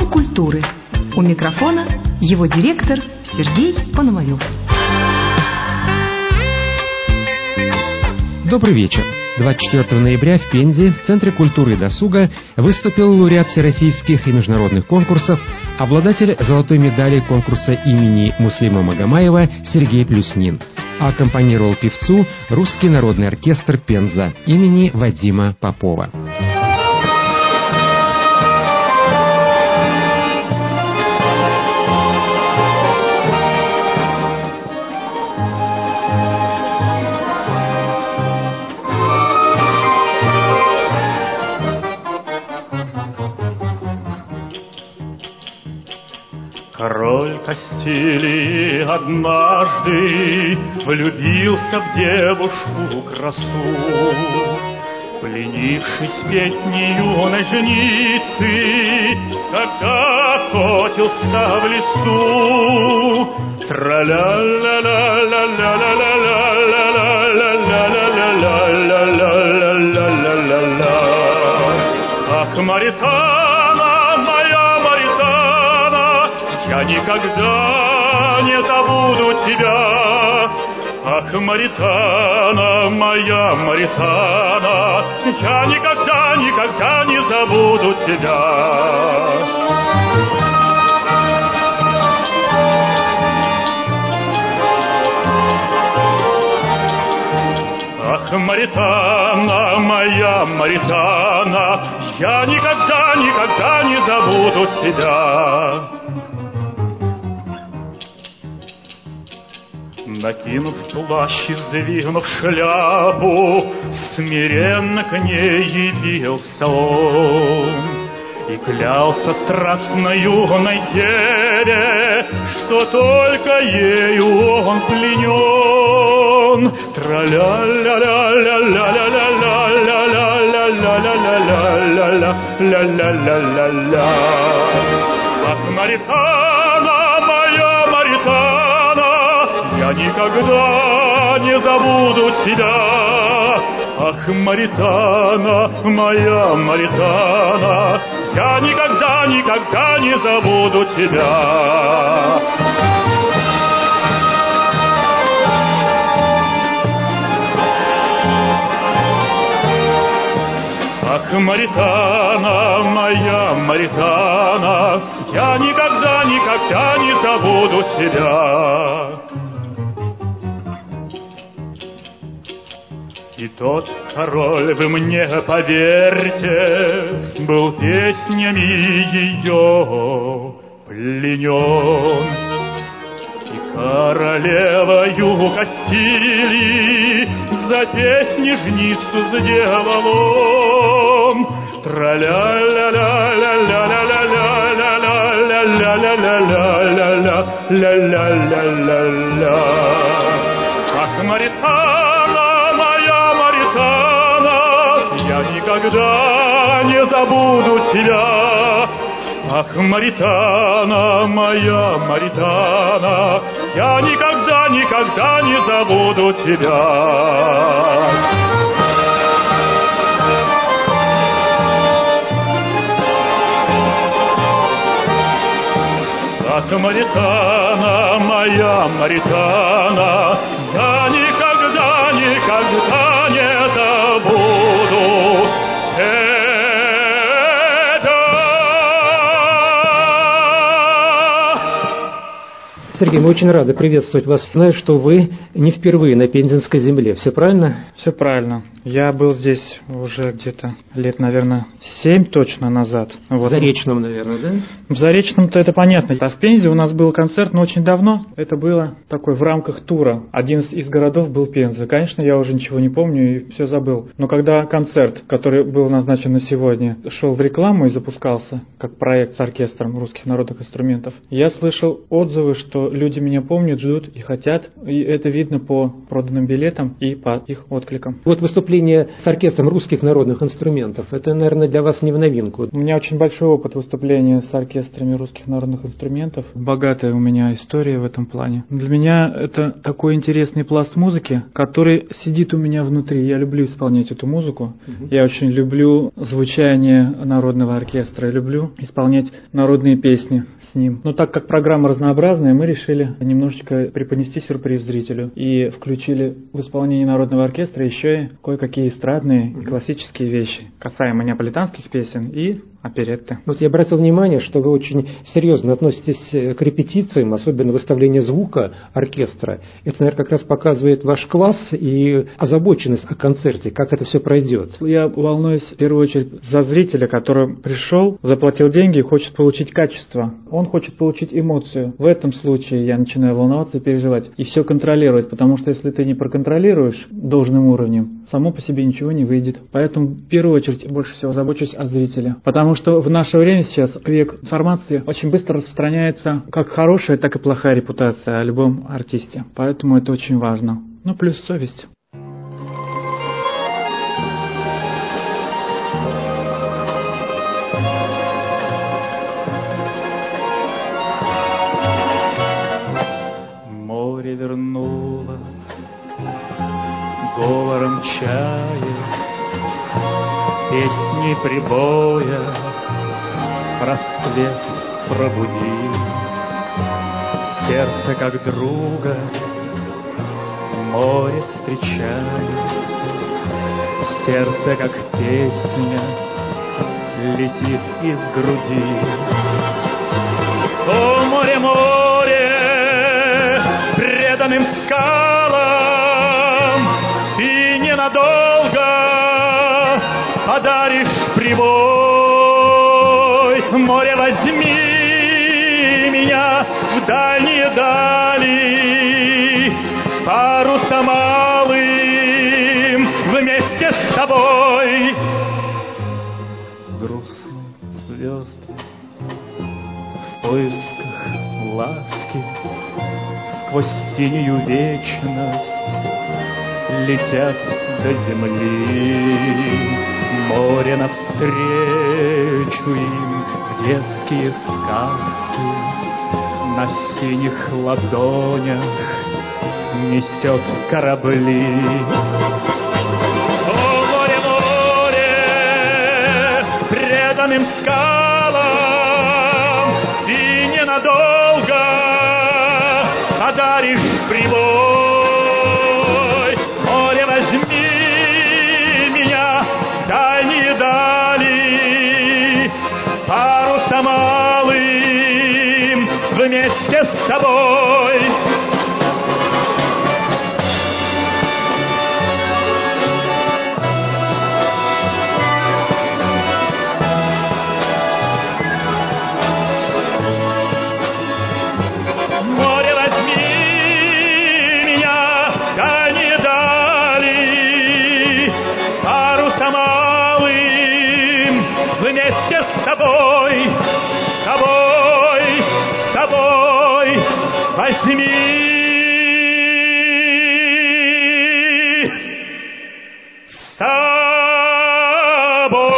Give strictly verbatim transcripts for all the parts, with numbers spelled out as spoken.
Дом культуры. У микрофона его директор Сергей Пономарев. Добрый вечер. двадцать четвёртого ноября в Пензе в Центре культуры и досуга выступил лауреат всероссийских и международных конкурсов, обладатель золотой медали конкурса имени Муслима Магомаева Сергей Плюснин, а аккомпанировал певцу Русский народный оркестр Пенза имени Вадима Попова. Король Кастилии однажды влюбился в девушку красу. Пленившись песнею ножницы, когда охотился в лесу, тра-ля-ля-ля-ля-ля-ля-ля-ля-ля-ля-ля-ля-ля-ля-ля-ля-ля. Ах, Маритана, моя Маритана, я никогда не забуду тебя. Ах, Маритана, моя Маритана, я никогда, никогда не забуду тебя. Ах, Маритана, моя Маритана, я никогда, никогда не забуду тебя. Накинув плащ и сдвинув шляпу, смиренно к ней явился он и клялся страстною найдере, что только ею он пленен. Тра-ля-ля-ля-ля-ля-ля-ля-ля-ля-ля-ля-ля-ля-ля-ля-ля. Ах, Маритана, моя Маритана, я никогда не забуду тебя. Ах, Маритана, моя Маритана, я никогда, никогда не забуду тебя. Ах, Маритана, моя Маритана, я никогда, никогда не забуду тебя. И тот король, вы мне поверьте, был песнями ее пленен. И королевою Кастилии за песни жницу сделал он. Тра-ля-ля-ля-ля-ля-ля-ля-ля-ля-ля-ля-ля-ля-ля-ля. Ах, Маритана, моя Маритана, я никогда не забуду тебя. Ах, Маритана, моя Маритана, я никогда, никогда не забуду тебя. Ах, Маритана, моя Маритана, я никогда, никогда не забуду тебя. Сергей, мы очень рады приветствовать вас. Знаю, что вы не впервые на пензенской земле. Все правильно? Все правильно. Я был здесь уже где-то лет, наверное, семь точно назад. Вот. В Заречном, наверное, да? В Заречном-то это понятно. А в Пензе у нас был концерт, но очень давно. Это было такой в рамках тура. Один из городов был Пенза. Конечно, я уже ничего не помню и все забыл. Но когда концерт, который был назначен на сегодня, шел в рекламу и запускался, как проект с оркестром русских народных инструментов, я слышал отзывы, что люди меня помнят, ждут и хотят. И это видно по проданным билетам и по их откликам. Вот выступление выступления с оркестром русских народных инструментов. Это, наверное, для вас не в новинку. У меня очень большой опыт выступления с оркестрами русских народных инструментов. Богатая у меня история в этом плане. Для меня это такой интересный пласт музыки, который сидит у меня внутри. Я люблю исполнять эту музыку. Угу. Я очень люблю звучание народного оркестра. Я люблю исполнять народные песни с ним. Но так как программа разнообразная, мы решили немножечко преподнести сюрприз зрителю. И включили в исполнении народного оркестра еще и кое-какие эстрадные и классические вещи, касаемо неаполитанских песен и оперетты. Вот я обратил внимание, что вы очень серьезно относитесь к репетициям, особенно выставлению звука оркестра. Это, наверное, как раз показывает ваш класс и озабоченность о концерте, как это все пройдет. Я волнуюсь в первую очередь за зрителя, который пришел, заплатил деньги и хочет получить качество. Он хочет получить эмоцию. В этом случае я начинаю волноваться и переживать. И все контролировать, потому что если ты не проконтролируешь должным уровнем, само по себе ничего не выйдет. Поэтому в первую очередь больше всего забочусь о зрителе. Потому что в наше время сейчас век информации очень быстро распространяется как хорошая, так и плохая репутация о любом артисте. Поэтому это очень важно. Ну, плюс совесть. Море вернулось говором чая, песни прибоя, рассвет пробудил сердце как друга, море встречает, сердце как песня летит из груди. О, море, море, преданным скалам ты ненадолго подаришь прибой. Море, возьми меня в дальние дали, парусом малым вместе с тобой. Грустные звезды в поисках ласки сквозь синюю вечность летят до земли. Море навстречу им в детские сказки на синих ладонях несет корабли. О, море, море, преданным скалам ты ненадолго подаришь прибой. Море, возьми меня в дальние дали, парусом малым вместе с тобой. Море, возьми меня в дальние дали, парусом малым вместе с тобой, с тобой, с тобой, возьми. С тобой.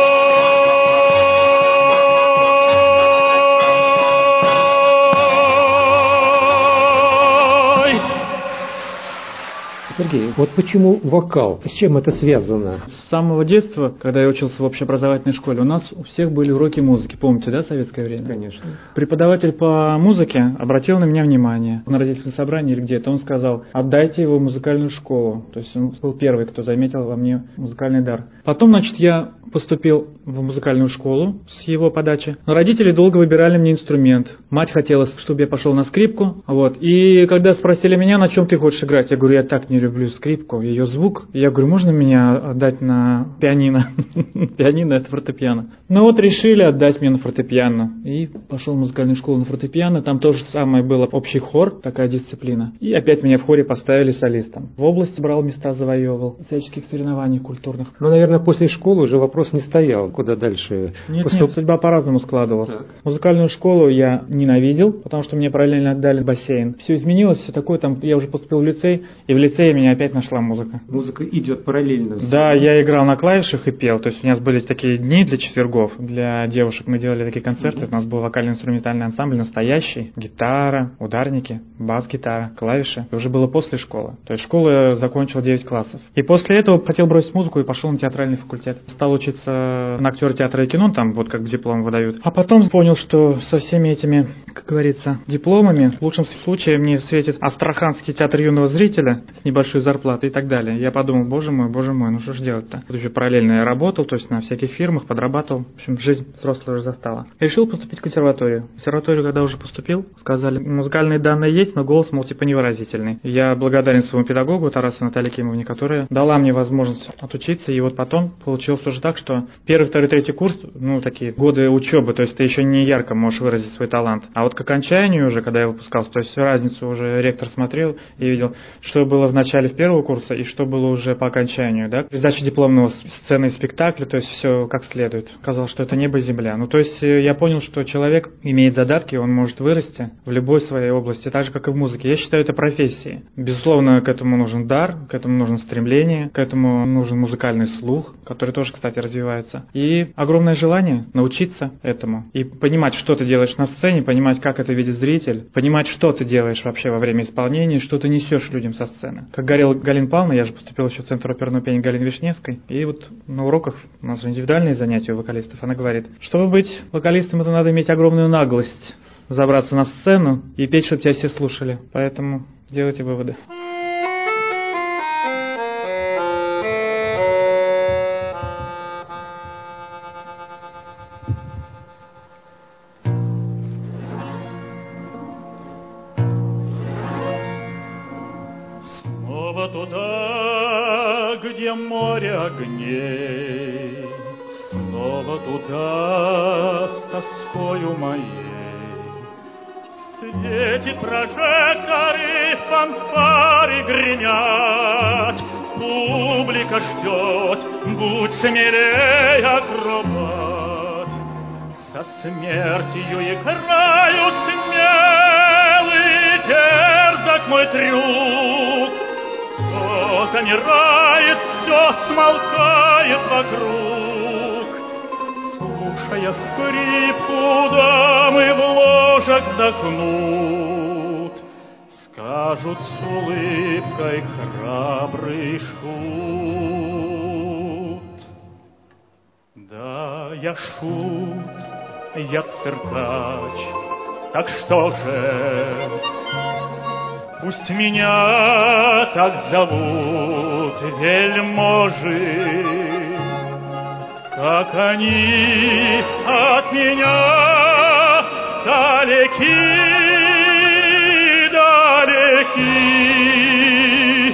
Сергей, вот почему вокал? С чем это связано? С самого детства, когда я учился в общеобразовательной школе, у нас у всех были уроки музыки. Помните, да, советское время? Конечно. Преподаватель по музыке обратил на меня внимание на родительском собрании или где-то. Он сказал: отдайте его в музыкальную школу. То есть он был первый, кто заметил во мне музыкальный дар. Потом, значит, я поступил в музыкальную школу с его подачи. Но родители долго выбирали мне инструмент. Мать хотела, чтобы я пошел на скрипку. Вот. И когда спросили меня, на чем ты хочешь играть, я говорю, я так не люблю скрипку, ее звук. Я говорю, можно меня отдать на пианино? Пианино — это фортепиано. Ну вот решили отдать меня на фортепиано. И пошел в музыкальную школу на фортепиано. Там тоже самое было, общий хор, такая дисциплина. И опять меня в хоре поставили солистом. В области брал места, завоевывал, всяческих соревнований культурных. Ну, наверное, после школы уже вопрос не стоял, куда дальше. Нет, Поступ... нет, судьба по-разному складывалась. Так. Музыкальную школу я ненавидел, потому что мне параллельно отдали бассейн. Все изменилось, все такое. Там я уже поступил в лицей, и в лицее меня меня опять нашла музыка. Музыка идет параллельно. Да, я играл на клавишах и пел. То есть у нас были такие дни для четвергов, для девушек. Мы делали такие концерты. У нас был вокально-инструментальный ансамбль настоящий. Гитара, ударники, бас-гитара, клавиши. Это уже было после школы. То есть школу я закончил девять классов. И после этого хотел бросить музыку и пошел на театральный факультет. Стал учиться на актера театра и кино, там вот как диплом выдают. А потом понял, что со всеми этими, как говорится, дипломами, в лучшем случае мне светит Астраханский театр юного зрителя с небольшой зарплатой и так далее. Я подумал, боже мой, боже мой, ну что ж делать-то? Тут еще параллельно я работал, то есть на всяких фирмах, подрабатывал. В общем, жизнь взрослая уже застала. И решил поступить в консерваторию. В консерваторию, когда уже поступил, сказали, музыкальные данные есть, но голос, мол, типа невыразительный. Я благодарен своему педагогу Тарасу Наталье Кимовне, которая дала мне возможность отучиться, и вот потом получилось уже так, что первый, второй, третий курс, ну, такие годы учебы, то есть ты еще не ярко можешь выразить свой талант. А вот к окончанию уже, когда я выпускался, то есть разницу уже ректор смотрел и видел, что было в начале в первого курса и что было уже по окончанию, да. Сдача дипломного сцены и спектакля, то есть все как следует. Казалось, что это небо и земля. Ну, то есть я понял, что человек имеет задатки, он может вырасти в любой своей области, так же, как и в музыке. Я считаю, это профессией. Безусловно, к этому нужен дар, к этому нужно стремление, к этому нужен музыкальный слух, который тоже, кстати, развивается. И огромное желание научиться этому. И понимать, что ты делаешь на сцене, понимать, как это видит зритель, понимать, что ты делаешь вообще во время исполнения, что ты несешь людям со сцены. Как говорила Галина Павловна, я же поступил еще в Центр оперного пения Галины Вишневской, и вот на уроках, у нас же индивидуальные занятия у вокалистов, она говорит, чтобы быть вокалистом, это надо иметь огромную наглость, забраться на сцену и петь, чтобы тебя все слушали. Поэтому делайте выводы. Снова туда, где море огней, снова туда с тоскою моей. Светит прожекторы, фанфары гремят, публика ждет, будь смелей, акробат. Со смертью играют смелый, дерзок мой трюк. Все замирает, все смолкает вокруг. Слушая скрипку, дамы в ложах вздохнут, скажут с улыбкой храбрый шут. Да, я шут, я циркач, так что же? Пусть меня так зовут вельможи, как они от меня далеки, далеки.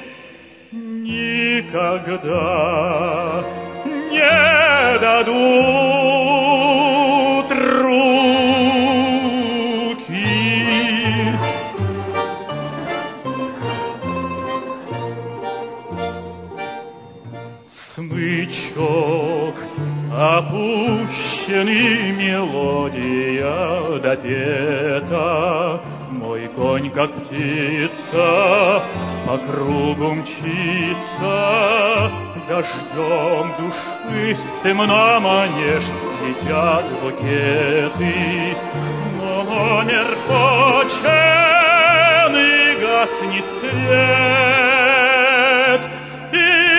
Никогда не дадут руки. Смычок опущенный, мелодия допета, мой конь, как птица, по кругу мчится, дождем души темно манеж, летят букеты, номер почен и гаснет свет, и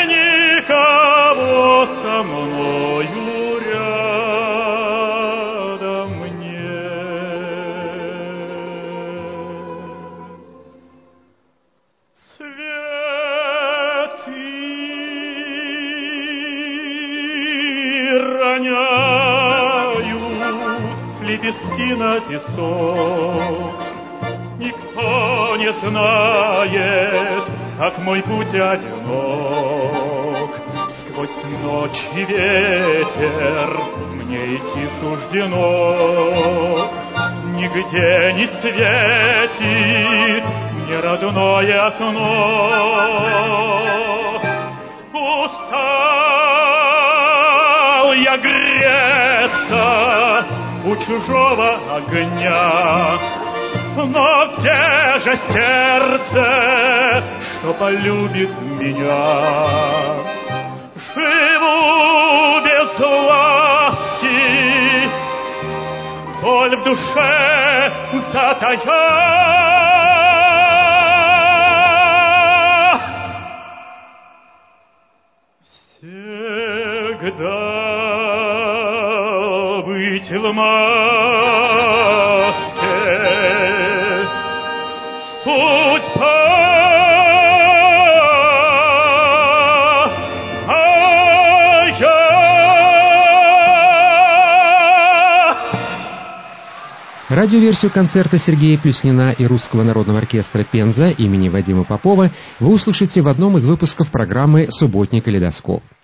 никого со мною рядом нет. Цветы роняют лепестки на песок. Никто не знает, как мой путь одинок. Сквозь ночь и ветер мне идти суждено. Нигде не светит мне родное окно. Устал я греться у чужого огня, но где же сердце, кто полюбит меня. Живу без ласки, боль в душе затая. Всегда быть в маске, судьба Радиоверсию концерта Сергея Плюснина и Русского народного оркестра «Пенза» имени Вадима Попова вы услышите в одном из выпусков программы «Субботний калейдоскоп».